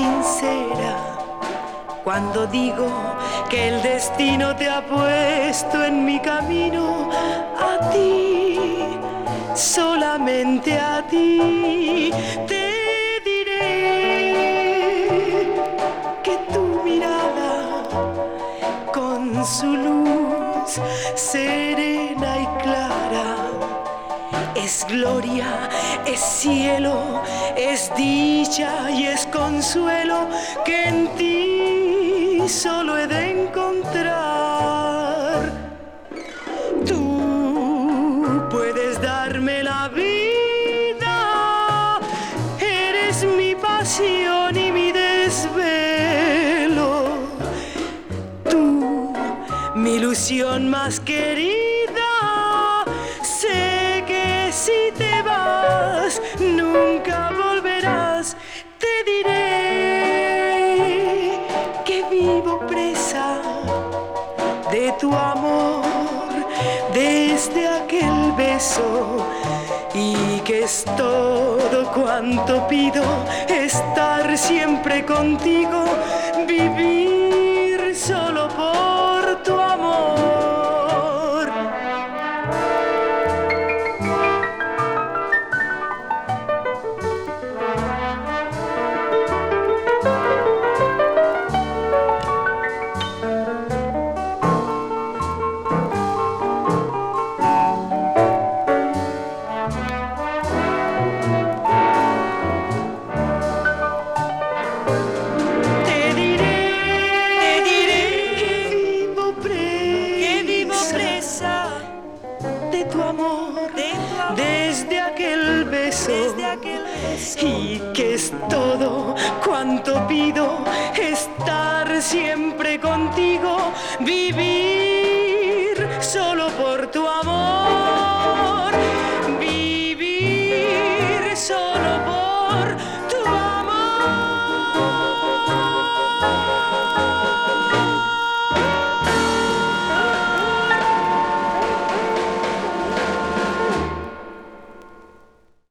sincera cuando digo que el destino te ha puesto en mi camino. A ti, solamente a ti, te diré que tu mirada con su luz serena y clara es gloria, es cielo, es dicha y es consuelo que en ti solo he de encontrar. Tú puedes darme la vida, eres mi pasión y mi desvelo. Tú, mi ilusión más querida, sé que si te vas nunca volverás. Te diré que vivo presa de tu amor desde aquel beso y que es todo cuanto pido, estar siempre contigo, vivir solo por tu amor. Desde aquel beso, y que es todo cuanto pido, estar siempre contigo, vivir solo por tu amor.